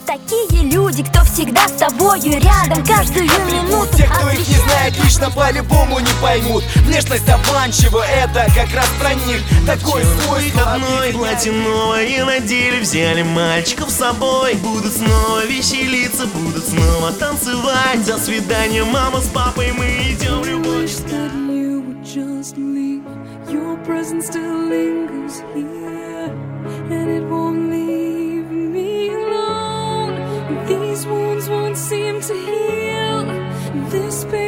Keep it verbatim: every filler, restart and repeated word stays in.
Такие люди, кто всегда с тобою рядом каждую минуту. Те, кто их не знает лично, по-любому не поймут. Внешность обманчива, это как раз про них. Такой свой выходной, платье новое надели, взяли мальчиков с собой. Будут снова веселиться, будут снова танцевать. До свидания, мама с папой, мы идем в любовь. Your presence still lingers here, and it won't leave me alone. These wounds won't seem to heal. This pain